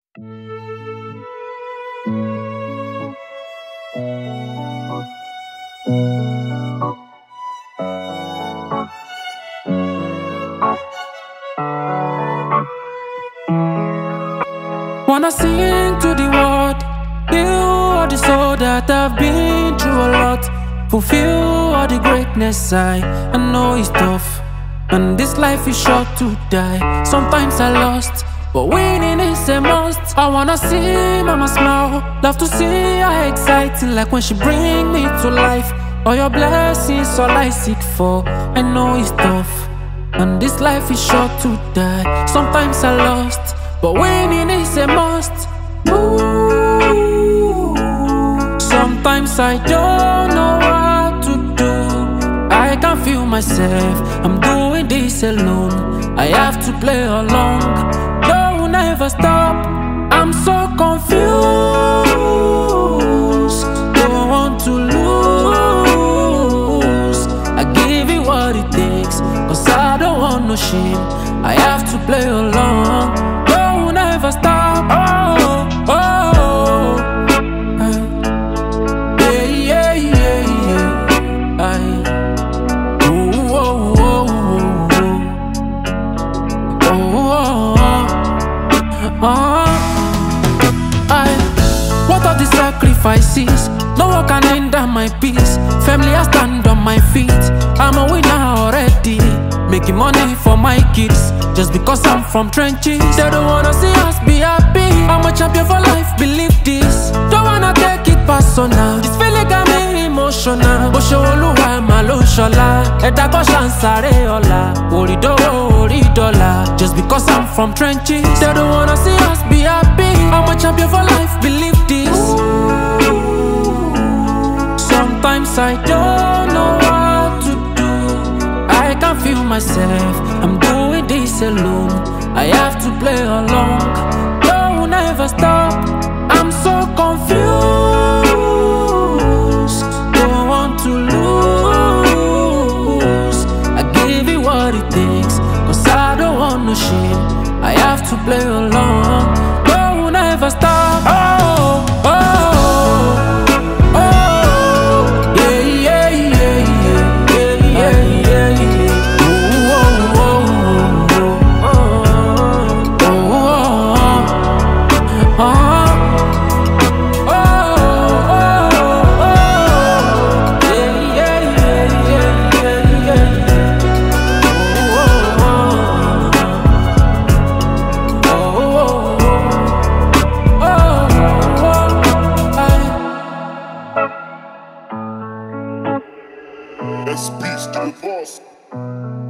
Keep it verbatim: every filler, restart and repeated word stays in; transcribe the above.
Wanna sing to the world, you are the soul that I've been through a lot. Fulfill all the greatness I, I know it's tough, and this life is short to die. Sometimes I lost, but winning is a must. I wanna see mama smile, love to see her exciting, like when she bring me to life. All your blessings, all I seek for. I know it's tough, and this life is short to die. Sometimes I lost, but winning is a must. Ooh. Sometimes I don't know what to do. I can't feel myself, I'm doing this alone. I have to play along, don't ever stop. I'm so confused, don't want to lose. I give it what it takes, cause I don't want no shame. I have to play along, never stop. Oh, oh, uh, yeah, yeah, yeah, yeah. I, oh, oh, oh, oh, oh, oh, oh. I, what are the sacrifices? No one can hinder my peace. Family, I stand on my feet. I'm a winner already, making money for my kids. Just because I'm from trenches, they don't wanna see us be happy. I'm a champion for life, believe this. Don't wanna take it personal, this feeling got me emotional. Osholuwa maloshola, edako shansare ola. Orido, oridola. Just because I'm from trenches, they don't wanna see us be happy. I'm a champion for life, believe this. Sometimes I don't know what to do. I can't feel myself, I'm doing this alone. I have to play along, don't ever stop. I'm so confused, don't want to lose. I give it what it takes, cause I don't want no shame. I have to play along, don't ever stop. Oh, oh, oh, yeah, yeah, yeah, yeah, yeah, yeah, yeah. Speech to the boss.